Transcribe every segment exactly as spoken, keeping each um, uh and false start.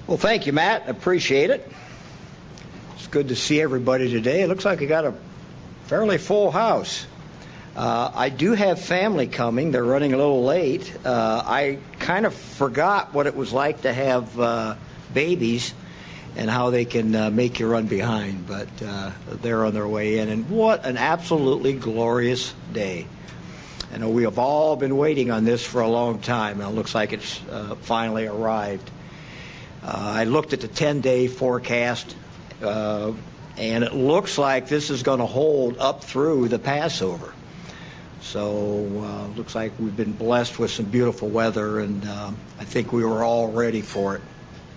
Well, thank you, Matt. I appreciate it. It's good to see everybody today. It looks like we got a fairly full house. Uh, I do have family coming. They're running a little late. Uh, I kind of forgot what it was like to have uh, babies and how they can uh, make you run behind, but uh, they're on their way in. And what an absolutely glorious day. I know we have all been waiting on this for a long time, and it looks like it's uh, finally arrived. Uh, I looked at the ten-day forecast, uh, and it looks like this is going to hold up through the Passover. So uh, looks like we've been blessed with some beautiful weather, and uh, I think we were all ready for it.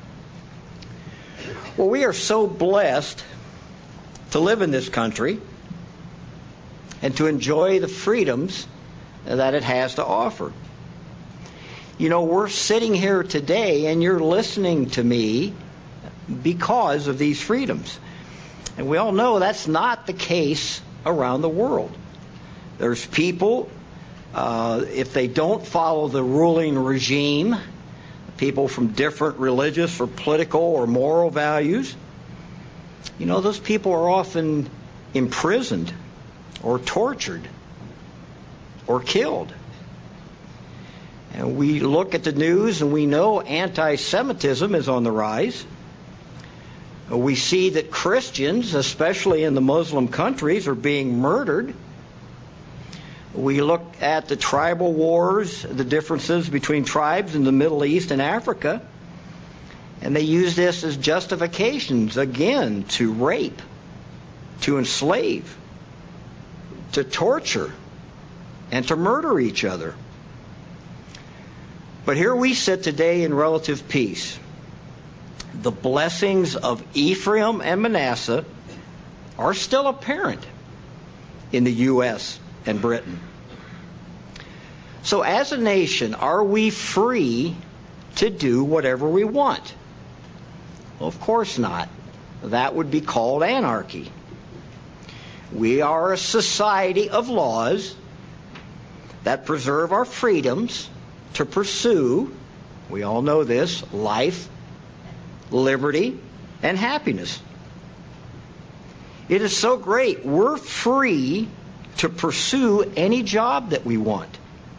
Well, we are so blessed to live in this country and to enjoy the freedoms that it has to offer. You know, we're sitting here today and you're listening to me because of these freedoms. And we all know that's not the case around the world. There's people, uh, if they don't follow the ruling regime, people from different religious or political or moral values, you know, those people are often imprisoned or tortured or killed. And we look at the news and we know anti-Semitism is on the rise. We see that Christians, especially in the Muslim countries, are being murdered. We look at the tribal wars, the differences between tribes in the Middle East and Africa, and they use this as justifications, again, to rape, to enslave, to torture, and to murder each other. But here we sit today in relative peace. The blessings of Ephraim and Manasseh are still apparent in the U S and Britain. So as a nation, are we free to do whatever we want? Well, of course not. That would be called anarchy. We are a society of laws that preserve our freedoms to pursue, we all know this, life, liberty, and happiness. It is so great. We're free to pursue any job that we want.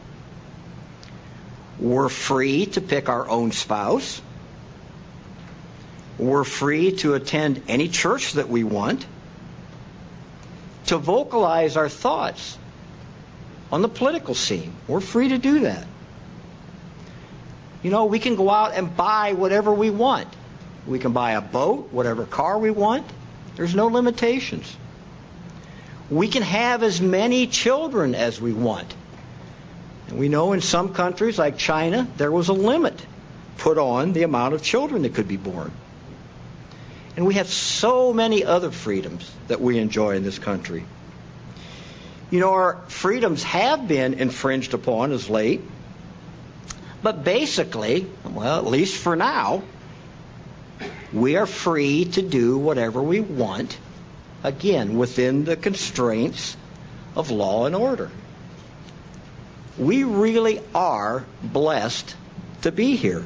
We're free to pick our own spouse. We're free to attend any church that we want, to vocalize our thoughts on the political scene. We're free to do that. You know, we can go out and buy whatever we want. We can buy a boat, whatever car we want. There's no limitations. We can have as many children as we want. And we know in some countries like China, there was a limit put on the amount of children that could be born. And we have so many other freedoms that we enjoy in this country. You know, our freedoms have been infringed upon as late. But basically, well, at least for now, we are free to do whatever we want, again, within the constraints of law and order. We really are blessed to be here.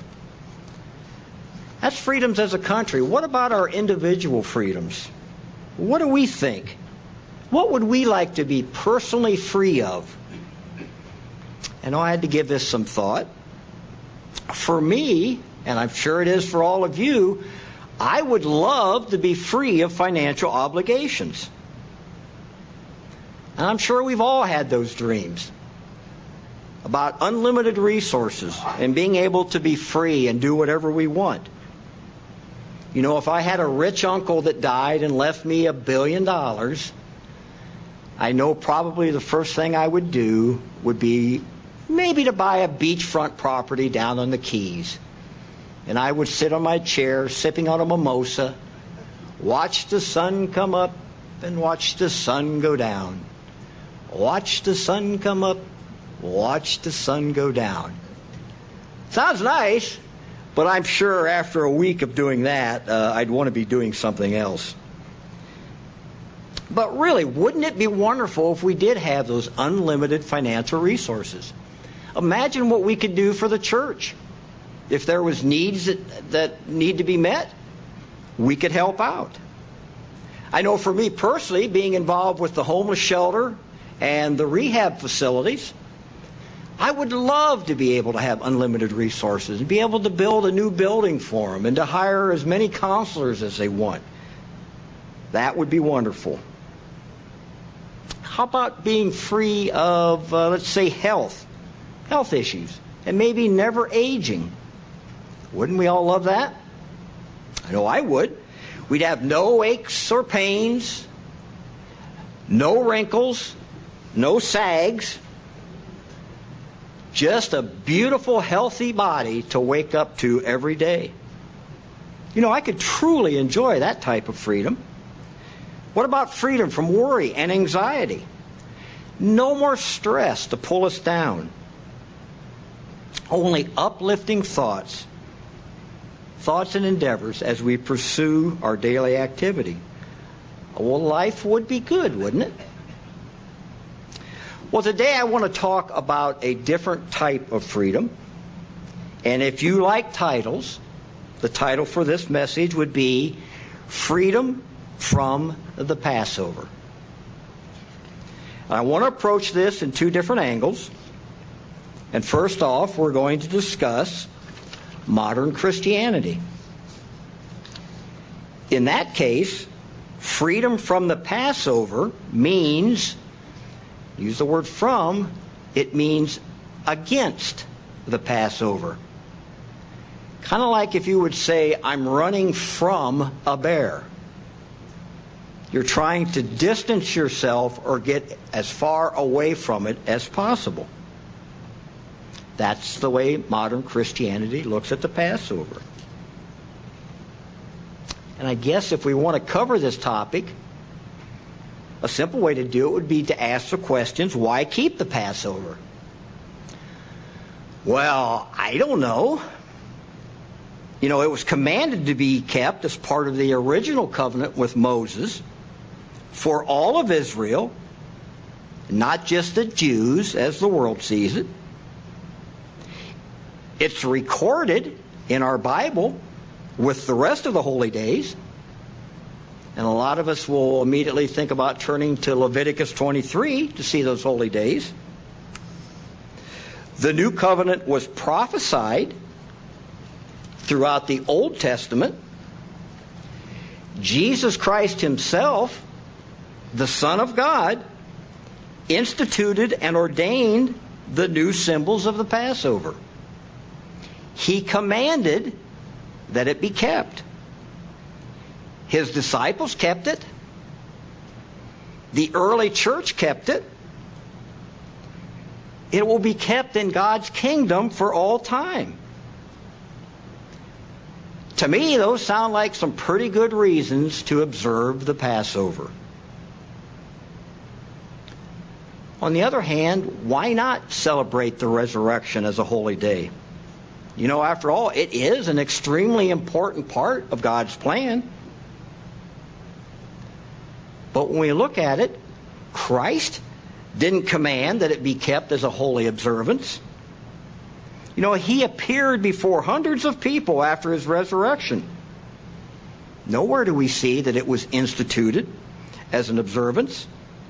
That's freedoms as a country. What about our individual freedoms? What do we think? What would we like to be personally free of? And I had to give this some thought. For me, and I'm sure it is for all of you, I would love to be free of financial obligations. And I'm sure we've all had those dreams about unlimited resources and being able to be free and do whatever we want. You know, if I had a rich uncle that died and left me a billion dollars, I know probably the first thing I would do would be maybe to buy a beachfront property down on the Keys. And I would sit on my chair sipping on a mimosa, watch the sun come up and watch the sun go down. Watch the sun come up, watch the sun go down. Sounds nice, but I'm sure after a week of doing that, uh, I'd want to be doing something else. But really, wouldn't it be wonderful if we did have those unlimited financial resources? Imagine what we could do for the church. If there was needs that, that need to be met, we could help out. I know for me personally, being involved with the homeless shelter and the rehab facilities, I would love to be able to have unlimited resources and be able to build a new building for them and to hire as many counselors as they want. That would be wonderful. How about being free of, uh, let's say, health, health issues, and maybe never aging? Wouldn't we all love that? I know I would. We'd have no aches or pains, no wrinkles, no sags, just a beautiful, healthy body to wake up to every day. You know, I could truly enjoy that type of freedom. What about freedom from worry and anxiety? No more stress to pull us down. Only uplifting thoughts, thoughts and endeavors as we pursue our daily activity. Well, life would be good, wouldn't it? Well, today I want to talk about a different type of freedom. And if you like titles, the title for this message would be Freedom from the Passover. I want to approach this in two different angles. And first off, we're going to discuss modern Christianity. In that case, freedom from the Passover means, use the word from, it means against the Passover. Kind of like if you would say, I'm running from a bear. You're trying to distance yourself or get as far away from it as possible. That's the way modern Christianity looks at the Passover. And I guess if we want to cover this topic, a simple way to do it would be to ask the questions, why keep the Passover? Well, I don't know. You know, it was commanded to be kept as part of the original covenant with Moses for all of Israel, not just the Jews as the world sees it. It's recorded in our Bible with the rest of the holy days. And a lot of us will immediately think about turning to Leviticus twenty-three to see those holy days. The new covenant was prophesied throughout the Old Testament. Jesus Christ himself, the Son of God, instituted and ordained the new symbols of the Passover. He commanded that it be kept. His disciples kept it. The early church kept it. It will be kept in God's kingdom for all time. To me, those sound like some pretty good reasons to observe the Passover. On the other hand, why not celebrate the resurrection as a holy day? You know, after all, it is an extremely important part of God's plan. But when we look at it, Christ didn't command that it be kept as a holy observance. You know, he appeared before hundreds of people after his resurrection. Nowhere do we see that it was instituted as an observance.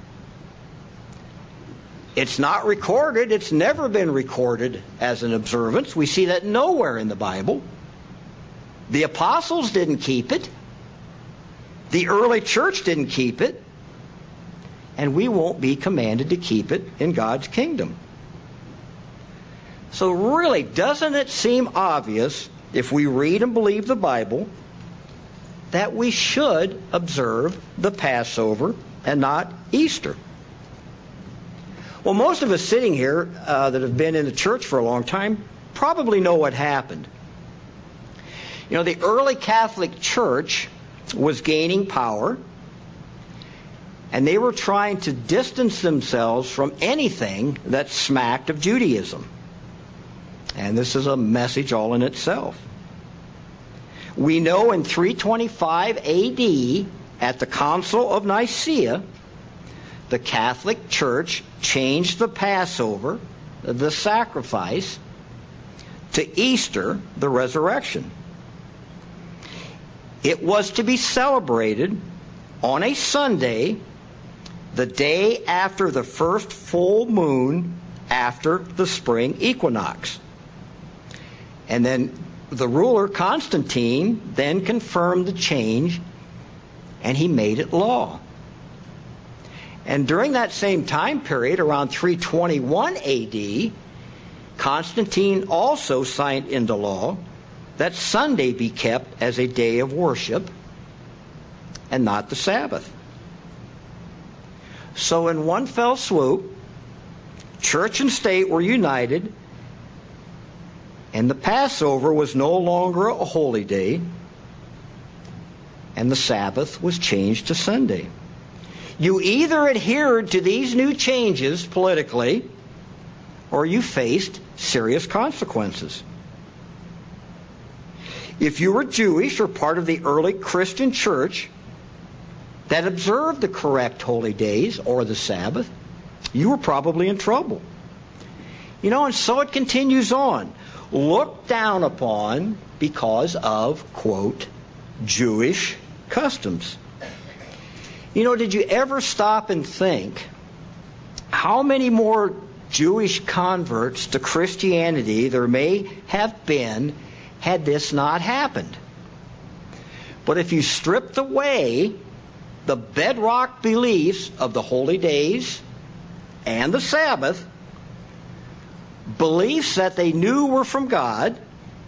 It's not recorded. It's never been recorded as an observance. We see that nowhere in the Bible. The apostles didn't keep it. The early church didn't keep it. And we won't be commanded to keep it in God's kingdom. So really, doesn't it seem obvious, if we read and believe the Bible, that we should observe the Passover and not Easter? Well, most of us sitting here uh, that have been in the church for a long time probably know what happened. You know, the early Catholic Church was gaining power, and they were trying to distance themselves from anything that smacked of Judaism. And this is a message all in itself. We know in three twenty-five A D, at the Council of Nicaea, the Catholic Church changed the Passover, the sacrifice, to Easter, the resurrection. It was to be celebrated on a Sunday, the day after the first full moon after the spring equinox. And then the ruler Constantine then confirmed the change, and he made it law. And during that same time period, around three twenty-one A D, Constantine also signed into law that Sunday be kept as a day of worship and not the Sabbath. So in one fell swoop, church and state were united, and the Passover was no longer a holy day, and the Sabbath was changed to Sunday. You either adhered to these new changes politically, or you faced serious consequences. If you were Jewish or part of the early Christian church that observed the correct holy days or the Sabbath, you were probably in trouble. You know, and so it continues on. Looked down upon because of, quote, Jewish customs. You know, did you ever stop and think how many more Jewish converts to Christianity there may have been had this not happened? But if you stripped away the bedrock beliefs of the holy days and the Sabbath, beliefs that they knew were from God,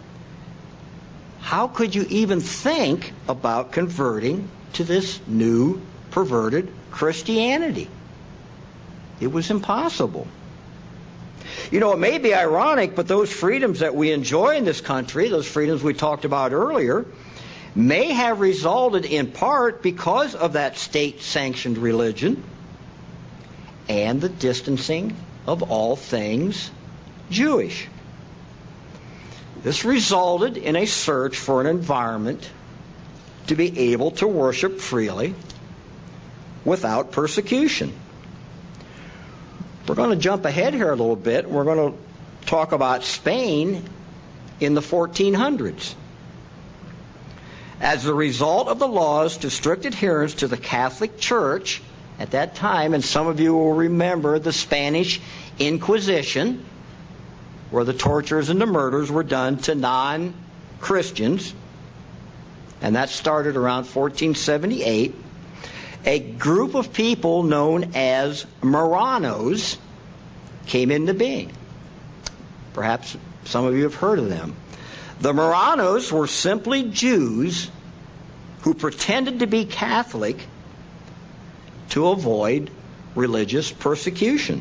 how could you even think about converting to this new perverted Christianity? It was impossible. You know, it may be ironic, but those freedoms that we enjoy in this country, those freedoms we talked about earlier, may have resulted in part because of that state-sanctioned religion and the distancing of all things Jewish. This resulted in a search for an environment to be able to worship freely without persecution. We're going to jump ahead here a little bit. We're going to talk about Spain in the fourteen hundreds. As a result of the laws to strict adherence to the Catholic Church at that time, and some of you will remember the Spanish Inquisition, where the tortures and the murders were done to non-Christians, and that started around fourteen seventy-eight. A group of people known as Marranos came into being. Perhaps some of you have heard of them. The Marranos were simply Jews who pretended to be Catholic to avoid religious persecution.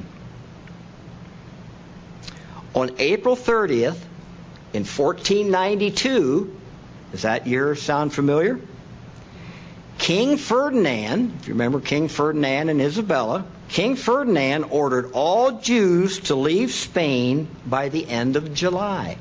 On April thirtieth, in fourteen ninety-two, does that year sound familiar? King Ferdinand, if you remember King Ferdinand and Isabella, King Ferdinand ordered all Jews to leave Spain by the end of July.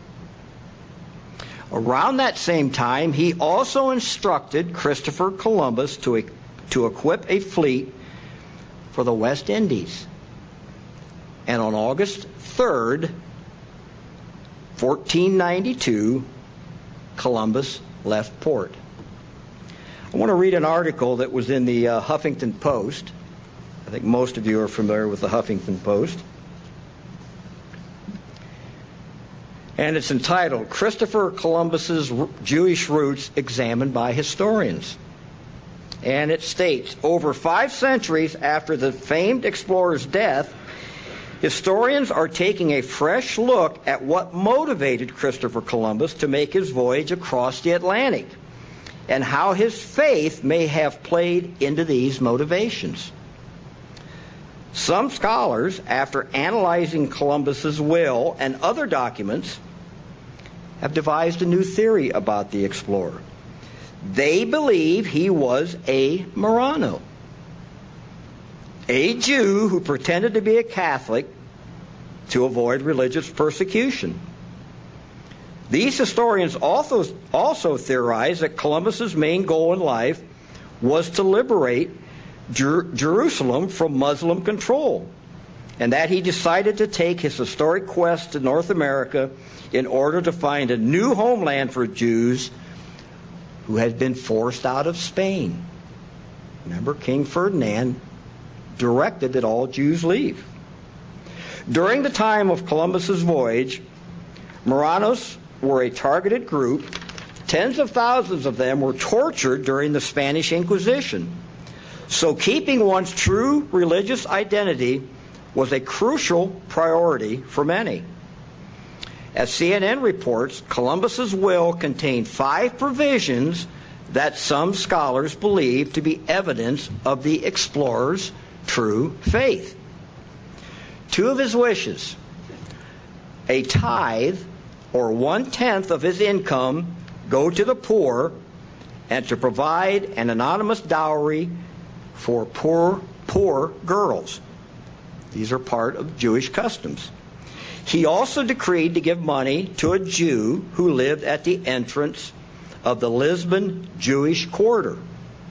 Around that same time, he also instructed Christopher Columbus to, to equip a fleet for the West Indies. And on August third, fourteen ninety-two, Columbus left port. I want to read an article that was in the uh, Huffington Post. I think most of you are familiar with the Huffington Post. And it's entitled, Christopher Columbus's Jewish Roots Examined by Historians. And it states, over five centuries after the famed explorer's death, historians are taking a fresh look at what motivated Christopher Columbus to make his voyage across the Atlantic, and how his faith may have played into these motivations. Some scholars, after analyzing Columbus's will and other documents, have devised a new theory about the explorer. They believe he was a Marrano, a Jew who pretended to be a Catholic to avoid religious persecution. These historians also, also theorize that Columbus's main goal in life was to liberate Jer- Jerusalem from Muslim control and that he decided to take his historic quest to North America in order to find a new homeland for Jews who had been forced out of Spain. Remember, King Ferdinand directed that all Jews leave. During the time of Columbus's voyage, Marranos were a targeted group. Tens of thousands of them were tortured during the Spanish Inquisition. So keeping one's true religious identity was a crucial priority for many. As C N N reports, Columbus's will contained five provisions that some scholars believe to be evidence of the explorer's true faith. Two of his wishes: a tithe, or one-tenth of his income, go to the poor, and to provide an anonymous dowry for poor, poor girls. These are part of Jewish customs. He also decreed to give money to a Jew who lived at the entrance of the Lisbon Jewish quarter.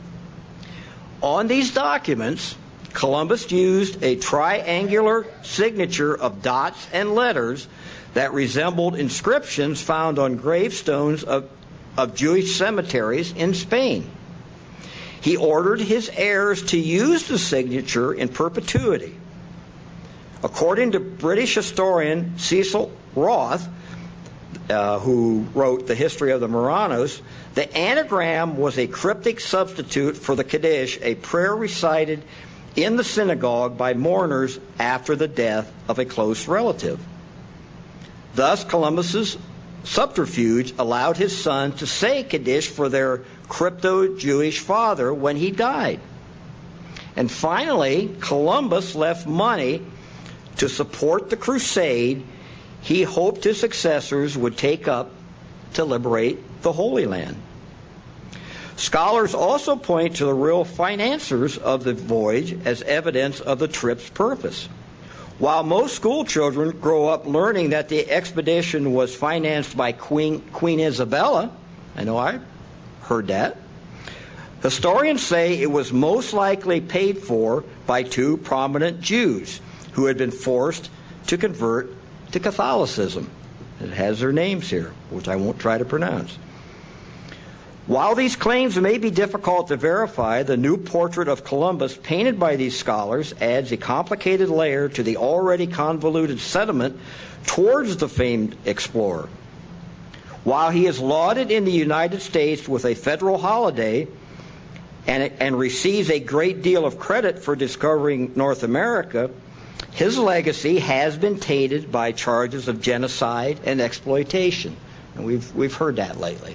On these documents, Columbus used a triangular signature of dots and letters that resembled inscriptions found on gravestones of, of Jewish cemeteries in Spain. He ordered his heirs to use the signature in perpetuity. According to British historian Cecil Roth, uh, who wrote The History of the Marranos, the anagram was a cryptic substitute for the Kaddish, a prayer recited in the synagogue by mourners after the death of a close relative. Thus, Columbus's subterfuge allowed his son to say Kaddish for their crypto-Jewish father when he died. And finally, Columbus left money to support the crusade he hoped his successors would take up to liberate the Holy Land. Scholars also point to the real financiers of the voyage as evidence of the trip's purpose. While most school children grow up learning that the expedition was financed by Queen, Queen Isabella, I know I heard that, historians say it was most likely paid for by two prominent Jews who had been forced to convert to Catholicism. It has their names here, which I won't try to pronounce. While these claims may be difficult to verify, the new portrait of Columbus painted by these scholars adds a complicated layer to the already convoluted sentiment towards the famed explorer. While he is lauded in the United States with a federal holiday and, and receives a great deal of credit for discovering North America, his legacy has been tainted by charges of genocide and exploitation. And we've, we've heard that lately.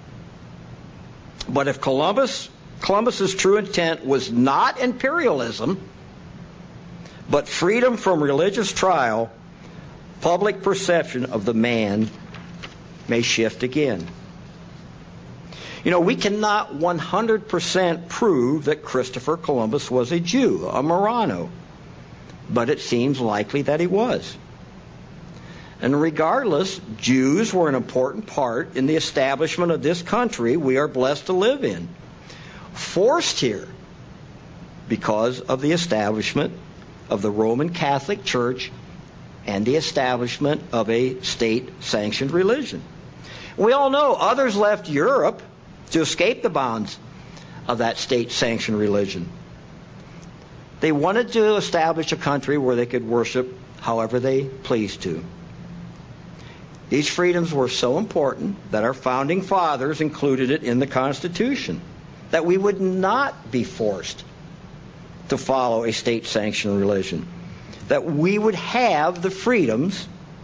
But if Columbus, Columbus's true intent was not imperialism, but freedom from religious trial, public perception of the man may shift again. You know, we cannot one hundred percent prove that Christopher Columbus was a Jew, a Marrano, but it seems likely that he was. And regardless, Jews were an important part in the establishment of this country we are blessed to live in, forced here because of the establishment of the Roman Catholic Church and the establishment of a state-sanctioned religion. We all know others left Europe to escape the bounds of that state-sanctioned religion. They wanted to establish a country where they could worship however they pleased to. These freedoms were so important that our founding fathers included it in the Constitution, that we would not be forced to follow a state-sanctioned religion, that we would have the freedoms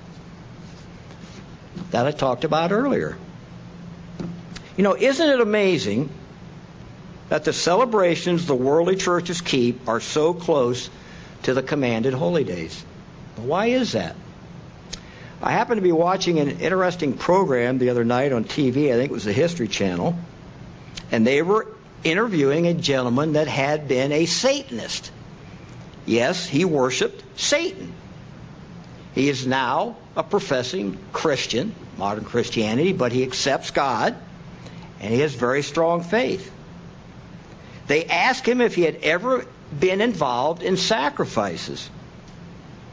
that I talked about earlier. You know, isn't it amazing that the celebrations the worldly churches keep are so close to the commanded holy days? Why is that? I happened to be watching an interesting program the other night on T V. I think it was the History Channel. And they were interviewing a gentleman that had been a Satanist. Yes, he worshiped Satan. He is now a professing Christian, modern Christianity, but he accepts God, and he has very strong faith. They asked him if he had ever been involved in sacrifices.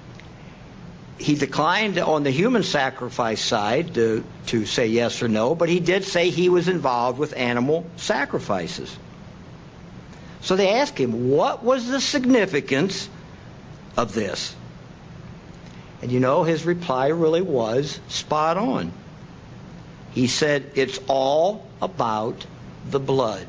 he declined on the human sacrifice side to, to say yes or no, but he did say he was involved with animal sacrifices. So they asked him, what was the significance of this? And you know, his reply really was spot on. He said, it's all about the blood.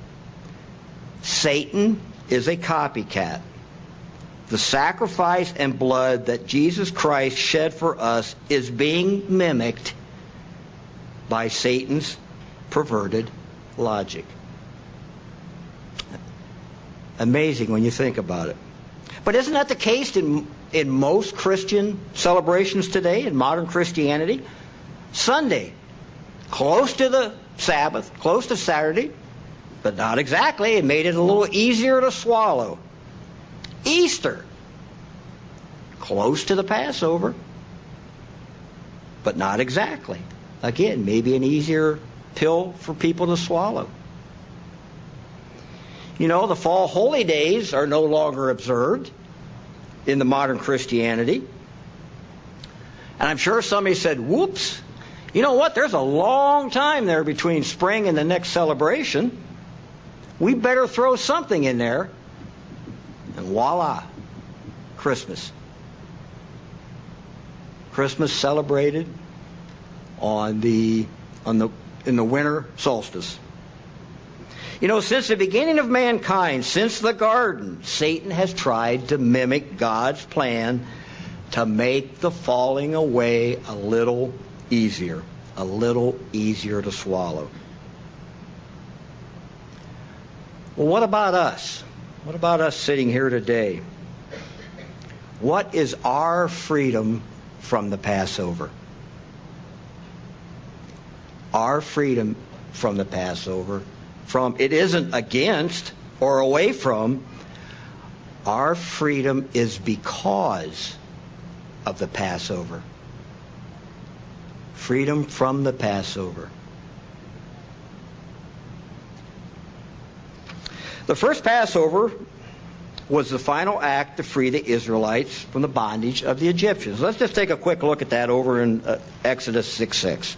Satan is a copycat. The sacrifice and blood that Jesus Christ shed for us is being mimicked by Satan's perverted logic. Amazing when you think about it. But isn't that the case in, in most Christian celebrations today, in modern Christianity? Sunday, close to the Sabbath, close to Saturday, but not exactly. It made it a little easier to swallow. Easter, close to the Passover, but not exactly. Again, maybe an easier pill for people to swallow. You know, the fall holy days are no longer observed in the modern Christianity. And I'm sure somebody said, whoops, you know what? There's a long time there between spring and the next celebration. We better throw something in there. And voila, Christmas. Christmas celebrated on the on the in the winter solstice. You know, since the beginning of mankind, since the garden, Satan has tried to mimic God's plan to make the falling away a little easier, a little easier to swallow. Well, what about us? What about us sitting here today? What is our freedom from the Passover? Our freedom from the Passover, from it isn't against or away from. Our freedom is because of the Passover. Freedom from the Passover. The first Passover was the final act to free the Israelites from the bondage of the Egyptians. Let's just take a quick look at that over in uh, Exodus six six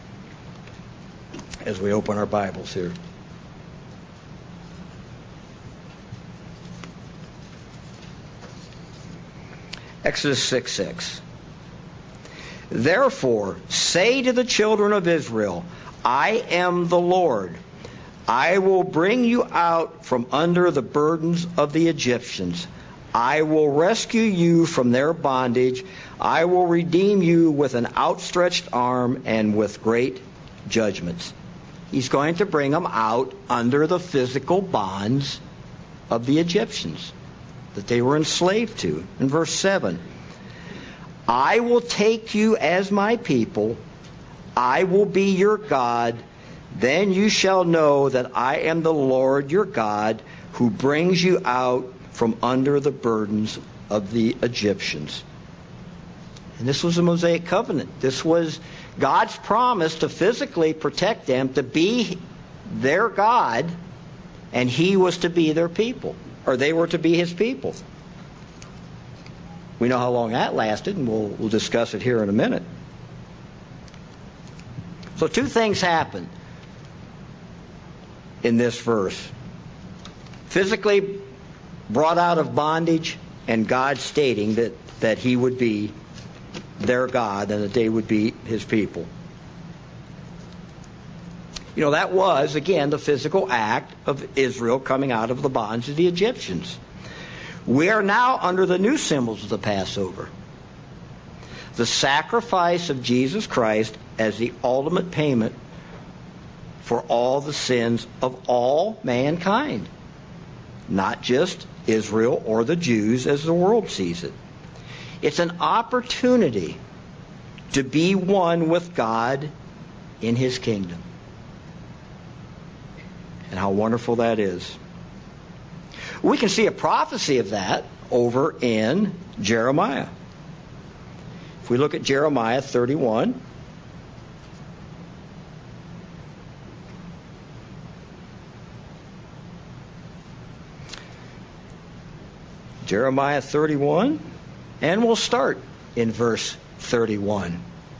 as we open our Bibles here. Exodus six six. Therefore, say to the children of Israel, I am the Lord. I will bring you out from under the burdens of the Egyptians. I will rescue you from their bondage. I will redeem you with an outstretched arm and with great judgments. He's going to bring them out under the physical bonds of the Egyptians that they were enslaved to. In verse seven, I will take you as my people. I will be your God. Then you shall know that I am the Lord your God, who brings you out from under the burdens of the Egyptians. And this was a Mosaic covenant. This was God's promise to physically protect them, to be their God, and He was to be their people, or they were to be His people. We know how long that lasted, and we'll, we'll discuss it here in a minute. So two things happened in this verse. Physically brought out of bondage, and God stating that, that He would be their God and that they would be His people. You know, that was, again, the physical act of Israel coming out of the bonds of the Egyptians. We are now under the new symbols of the Passover. The sacrifice of Jesus Christ as the ultimate payment for all the sins of all mankind. Not just Israel or the Jews as the world sees it. It's an opportunity to be one with God in His kingdom. And how wonderful that is. We can see a prophecy of that over in Jeremiah. If we look at Jeremiah thirty-one. Jeremiah thirty-one, and we'll start in verse thirty-one.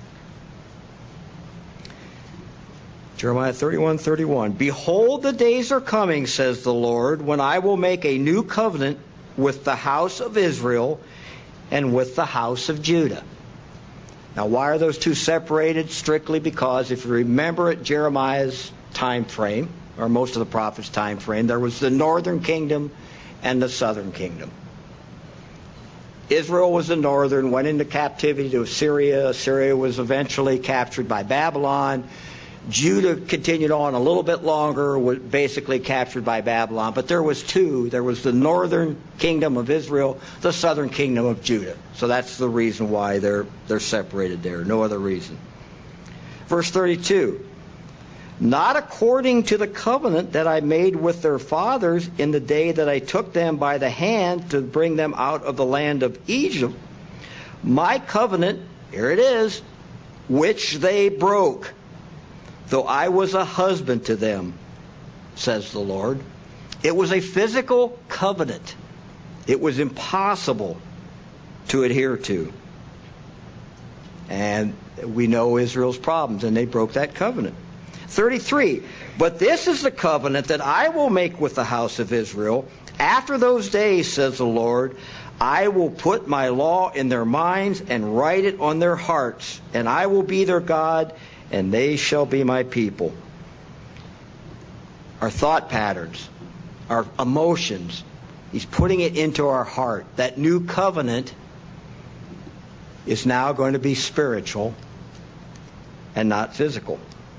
Jeremiah thirty-one, thirty-one. Behold, the days are coming, says the Lord, when I will make a new covenant with the house of Israel and with the house of Judah. Now, why are those two separated? Strictly because, if you remember at Jeremiah's time frame, or most of the prophets' time frame, there was the northern kingdom and the southern kingdom. Israel was the northern, went into captivity to Assyria. Assyria was eventually captured by Babylon. Judah continued on a little bit longer, was basically captured by Babylon. But there was two. There was the northern kingdom of Israel, the southern kingdom of Judah. So that's the reason why they're they're separated there. No other reason. Verse thirty-two. Not according to the covenant that I made with their fathers in the day that I took them by the hand to bring them out of the land of Egypt. My covenant, here it is, which they broke, though I was a husband to them, says the Lord. It was a physical covenant. It was impossible to adhere to. And we know Israel's problems, and they broke that covenant. thirty-three. But this is the covenant that I will make with the house of Israel. After those days, says the Lord, I will put my law in their minds and write it on their hearts, and I will be their God, and they shall be my people. Our thought patterns, our emotions, He's putting it into our heart. That new covenant is now going to be spiritual and not physical.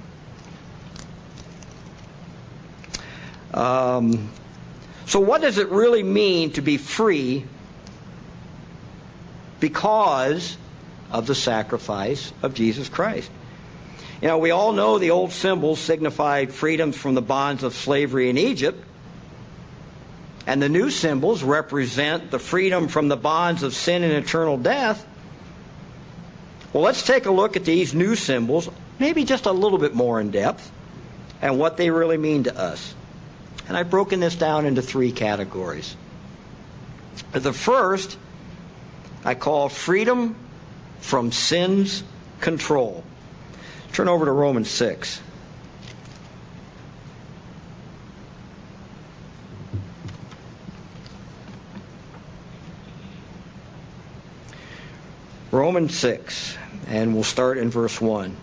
Um, so what does it really mean to be free because of the sacrifice of Jesus Christ? You know, we all know the old symbols signified freedom from the bonds of slavery in Egypt. And the new symbols represent the freedom from the bonds of sin and eternal death. Well, let's take a look at these new symbols, maybe just a little bit more in depth, and what they really mean to us. And I've broken this down into three categories. The first I call freedom from sin's control. Turn over to Romans six. Romans six, and we'll start in verse one.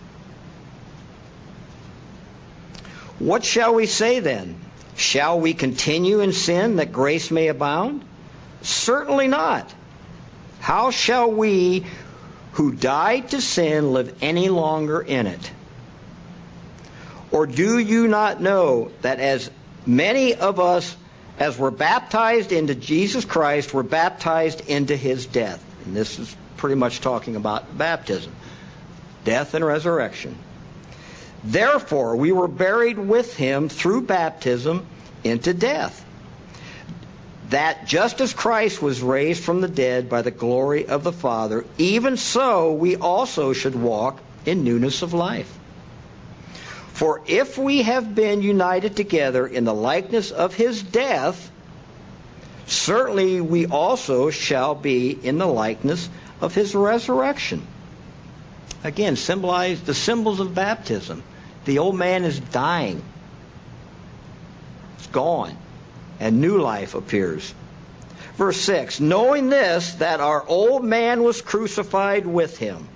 What shall we say then? Shall we continue in sin that grace may abound? Certainly not. How shall we who died to sin live any longer in it? Or do you not know that as many of us as were baptized into Jesus Christ were baptized into His death? And this is pretty much talking about baptism, death and resurrection. Therefore, we were buried with Him through baptism into death, that just as Christ was raised from the dead by the glory of the Father, even so we also should walk in newness of life. For if we have been united together in the likeness of His death, certainly we also shall be in the likeness of His resurrection. Again, symbolize the symbols of baptism. The old man is dying. It's gone. And new life appears. Verse six, knowing this, that our old man was crucified with Him.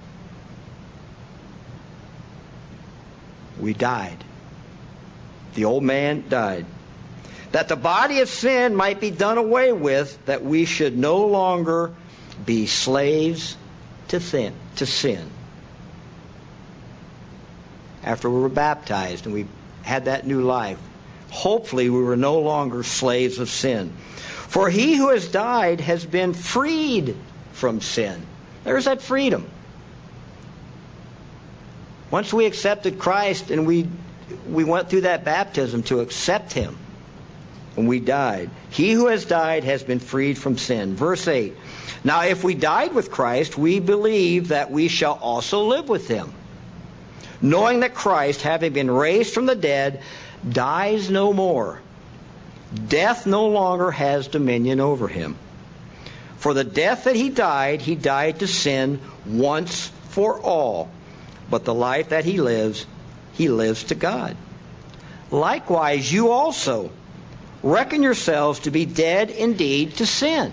We died. The old man died. That the body of sin might be done away with, that we should no longer be slaves to sin. To sin. After we were baptized and we had that new life, hopefully we were no longer slaves of sin. For he who has died has been freed from sin. There's that freedom. Once we accepted Christ and we we went through that baptism to accept Him, and we died. He who has died has been freed from sin. Verse eight. Now if we died with Christ, we believe that we shall also live with Him, knowing that Christ, having been raised from the dead, dies no more. Death no longer has dominion over Him. For the death that he died, he died to sin once for all. But the life that he lives, he lives to God. Likewise, you also reckon yourselves to be dead indeed to sin,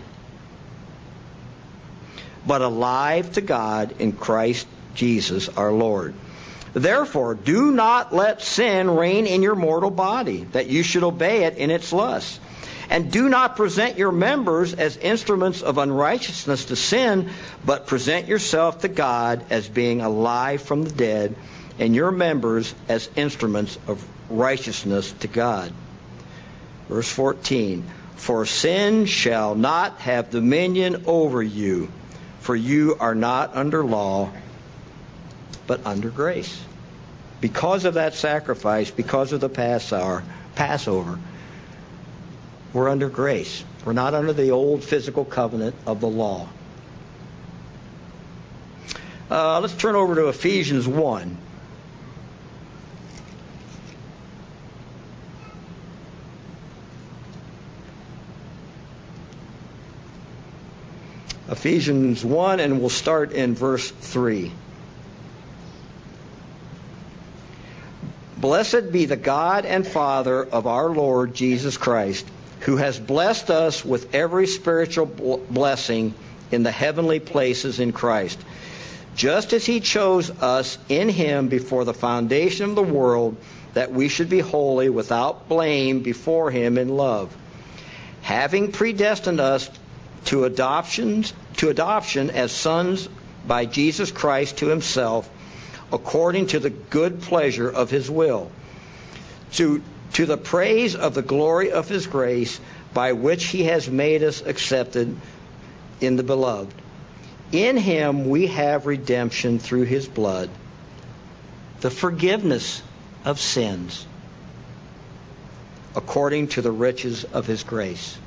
but alive to God in Christ Jesus our Lord. Therefore, do not let sin reign in your mortal body, that you should obey it in its lusts. And do not present your members as instruments of unrighteousness to sin, but present yourself to God as being alive from the dead, and your members as instruments of righteousness to God. Verse fourteen, for sin shall not have dominion over you, for you are not under law, but under grace. Because of that sacrifice, because of the Passover, Passover, we're under grace. We're not under the old physical covenant of the law. Uh, let's turn over to Ephesians one. Ephesians one, and we'll start in verse three. Blessed be the God and Father of our Lord Jesus Christ, who has blessed us with every spiritual blessing in the heavenly places in Christ, just as he chose us in him before the foundation of the world, that we should be holy without blame before him in love, having predestined us to adoptions, to adoption as sons by Jesus Christ to himself, according to the good pleasure of his will, to to the praise of the glory of his grace, by which he has made us accepted in the beloved. In him we have redemption through his blood, the forgiveness of sins, according to the riches of his grace.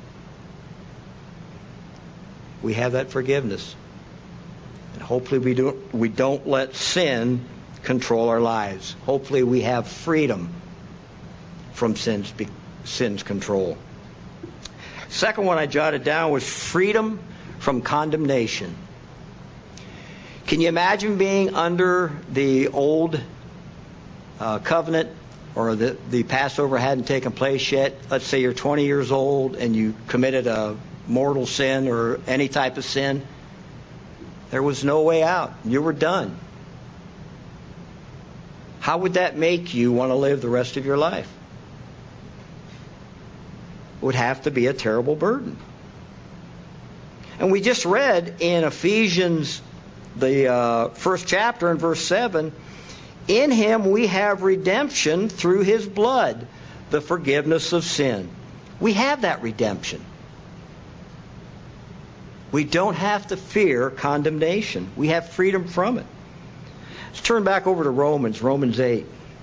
We have that forgiveness. And hopefully we don't, we don't let sin control our lives. Hopefully we have freedom from sin's, sin's control. Second one I jotted down was freedom from condemnation. Can you imagine being under the old uh, covenant, or the, the Passover hadn't taken place yet? Let's say you're twenty years old and you committed a mortal sin or any type of sin. There was no way out. You were done. How would that make you want to live the rest of your life? It would have to be a terrible burden. And we just read in Ephesians, the uh, first chapter, in verse seven, in him we have redemption through his blood, the forgiveness of sin. We have that redemption. We don't have to fear condemnation. We have freedom from it. Let's turn back over to Romans, Romans eight.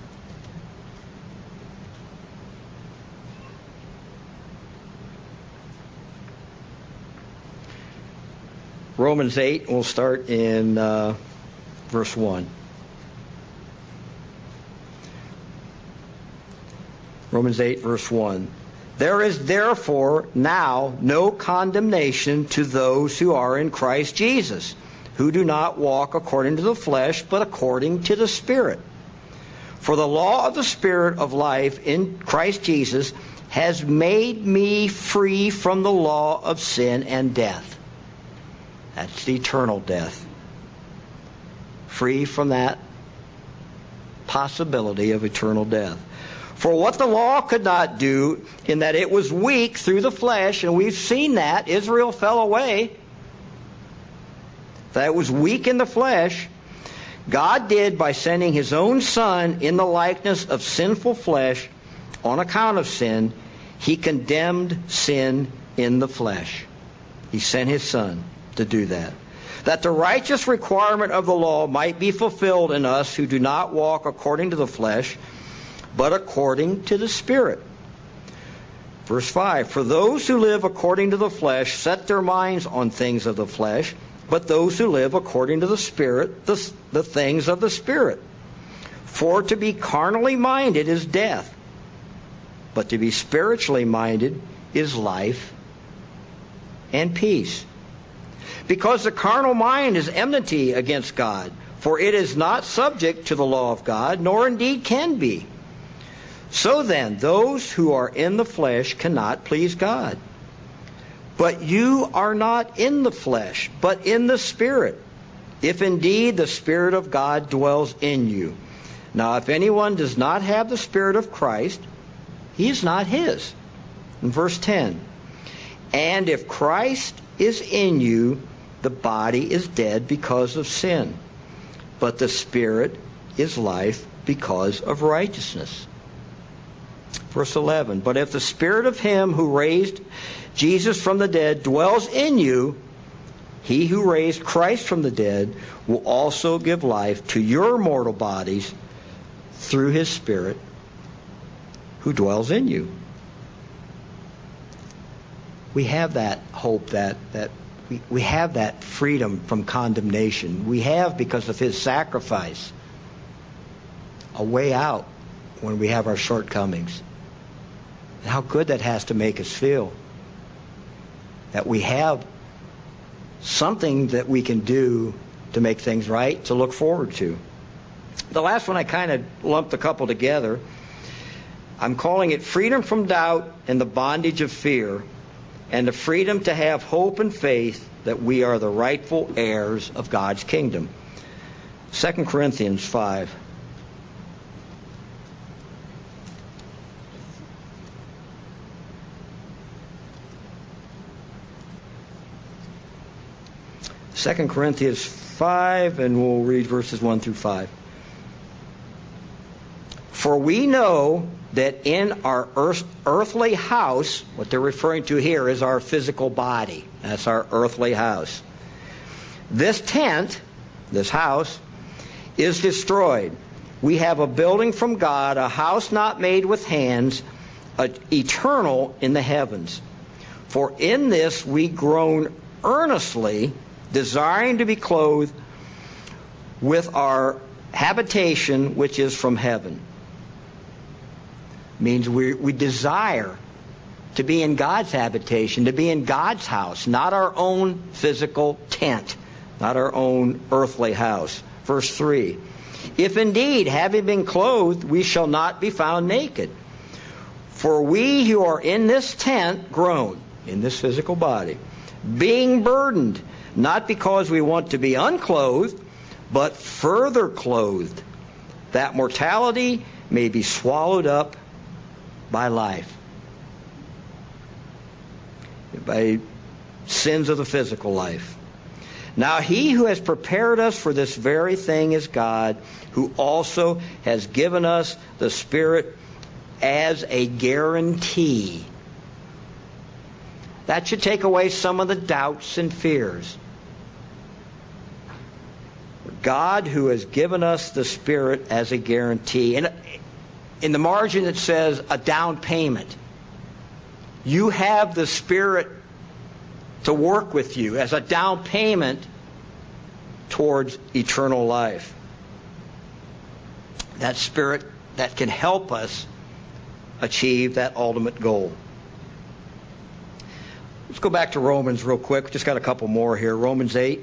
Romans eight, we'll start in uh, verse one. Romans eight, verse one. There is therefore now no condemnation to those who are in Christ Jesus, who do not walk according to the flesh, but according to the Spirit. For the law of the Spirit of life in Christ Jesus has made me free from the law of sin and death. That's the eternal death. Free from that possibility of eternal death. For what the law could not do, in that it was weak through the flesh, and we've seen that, Israel fell away, that it was weak in the flesh, God did by sending his own Son in the likeness of sinful flesh on account of sin. He condemned sin in the flesh. He sent his Son to do that, that the righteous requirement of the law might be fulfilled in us who do not walk according to the flesh, but according to the Spirit. Verse five, for those who live according to the flesh set their minds on things of the flesh, but those who live according to the Spirit, the, the things of the Spirit. For to be carnally minded is death, but to be spiritually minded is life and peace. Because the carnal mind is enmity against God, for it is not subject to the law of God, nor indeed can be. So then, those who are in the flesh cannot please God. But you are not in the flesh, but in the Spirit, if indeed the Spirit of God dwells in you. Now, if anyone does not have the Spirit of Christ, he is not his. In verse ten, and if Christ is in you, the body is dead because of sin, but the Spirit is life because of righteousness. Verse eleven, but if the Spirit of him who raised Jesus from the dead dwells in you, he who raised Christ from the dead will also give life to your mortal bodies through his Spirit who dwells in you. We have that hope, that that we, we have that freedom from condemnation. We have, because of his sacrifice, a way out when we have our shortcomings. And how good that has to make us feel. That we have something that we can do to make things right, to look forward to. The last one, I kind of lumped a couple together. I'm calling it freedom from doubt and the bondage of fear, and the freedom to have hope and faith that we are the rightful heirs of God's kingdom. Second Corinthians five. Second Corinthians five, and we'll read verses one through five. For we know that in our earth, earthly house, what they're referring to here is our physical body. That's our earthly house. This tent, this house, is destroyed. We have a building from God, a house not made with hands, a, eternal in the heavens. For in this we groan earnestly, desiring to be clothed with our habitation which is from heaven. Means we, we desire to be in God's habitation, to be in God's house, not our own physical tent, not our own earthly house. Verse three, if indeed, having been clothed, we shall not be found naked. For we who are in this tent groan, in this physical body, being burdened, not because we want to be unclothed, but further clothed, that mortality may be swallowed up by life, by sins of the physical life. Now he who has prepared us for this very thing is God, who also has given us the Spirit as a guarantee. That should take away some of the doubts and fears. God who has given us the Spirit as a guarantee. And in the margin it says a down payment. You have the Spirit to work with you as a down payment towards eternal life. That Spirit that can help us achieve that ultimate goal. Let's go back to Romans real quick. We just got a couple more here. Romans eight.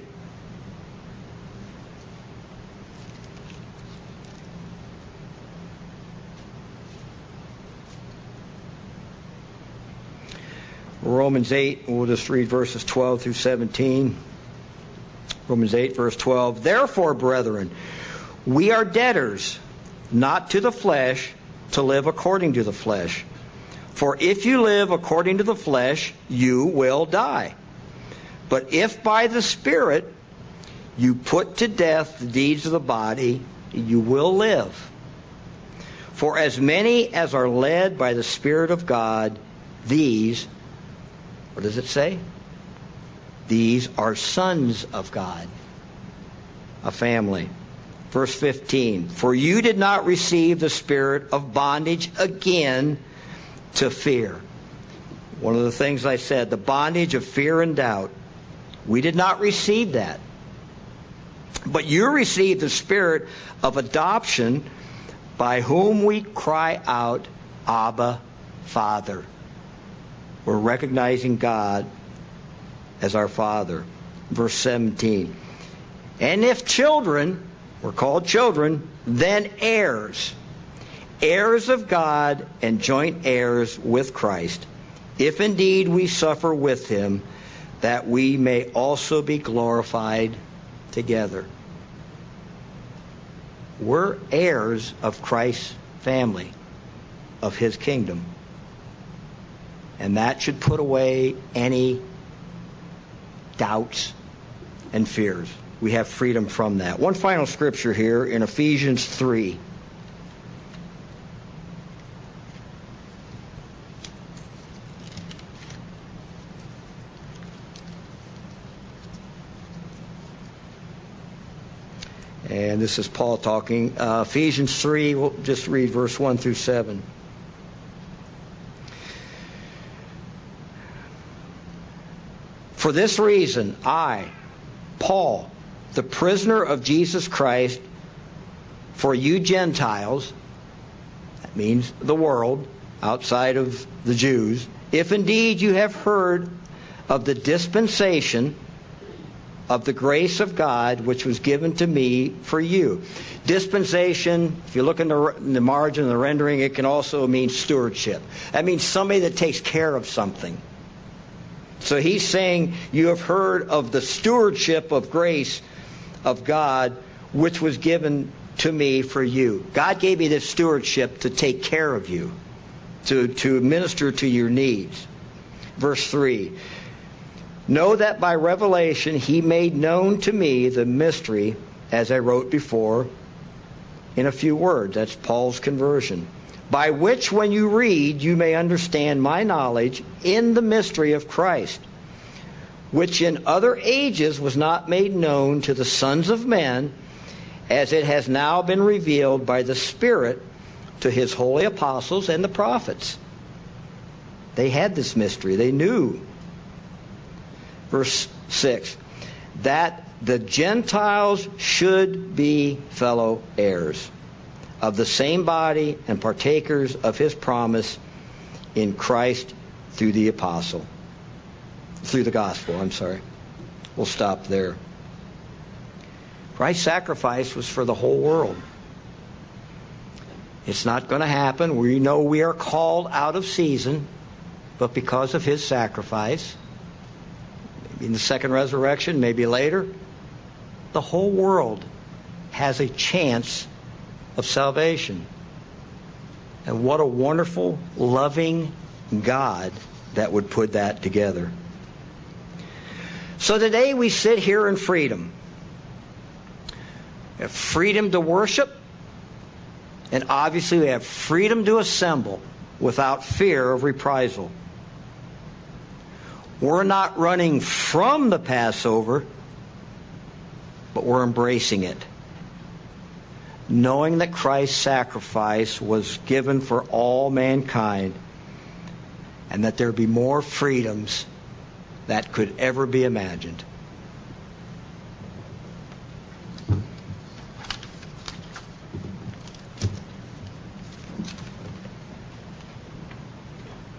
Romans eight, we'll just read verses twelve through seventeen. Romans eight, verse twelve. Therefore, brethren, we are debtors, not to the flesh, to live according to the flesh. For if you live according to the flesh, you will die. But if by the Spirit you put to death the deeds of the body, you will live. For as many as are led by the Spirit of God, these, what does it say? These are sons of God. A family. Verse fifteen. For you did not receive the spirit of bondage again to fear. One of the things I said, the bondage of fear and doubt. We did not receive that. But you received the spirit of adoption, by whom we cry out, Abba, Father. We're recognizing God as our Father. verse seventeen. And if children, we're called children, then heirs, heirs of God and joint heirs with Christ, if indeed we suffer with him, that we may also be glorified together. We're heirs of Christ's family, of his kingdom. And that should put away any doubts and fears. We have freedom from that. One final scripture here in Ephesians three. And this is Paul talking. Uh, Ephesians three, we'll just read verse one through seven. For this reason, I, Paul, the prisoner of Jesus Christ, for you Gentiles, that means the world outside of the Jews, if indeed you have heard of the dispensation of the grace of God which was given to me for you. Dispensation, if you look in the, in the margin of the rendering, it can also mean stewardship. That means somebody that takes care of something. So he's saying, you have heard of the stewardship of grace of God which was given to me for you. God gave me this stewardship to take care of you, to, to minister to your needs. Verse three. Know that by revelation he made known to me the mystery, as I wrote before, in a few words. That's Paul's conversion. By which, when you read, you may understand my knowledge in the mystery of Christ, which in other ages was not made known to the sons of men, as it has now been revealed by the Spirit to his holy apostles and the prophets. They had this mystery. They knew. Verse six, that the Gentiles should be fellow heirs of the same body and partakers of his promise in Christ through the apostle. Through the gospel, I'm sorry. We'll stop there. Christ's sacrifice was for the whole world. It's not going to happen. We know we are called out of season, but because of his sacrifice, maybe in the second resurrection, maybe later, the whole world has a chance of salvation. And what a wonderful, loving God that would put that together. So today we sit here in freedom. We have freedom to worship, and obviously we have freedom to assemble without fear of reprisal. We're not running from the Passover, but we're embracing it, knowing that Christ's sacrifice was given for all mankind, and that there be more freedoms that could ever be imagined.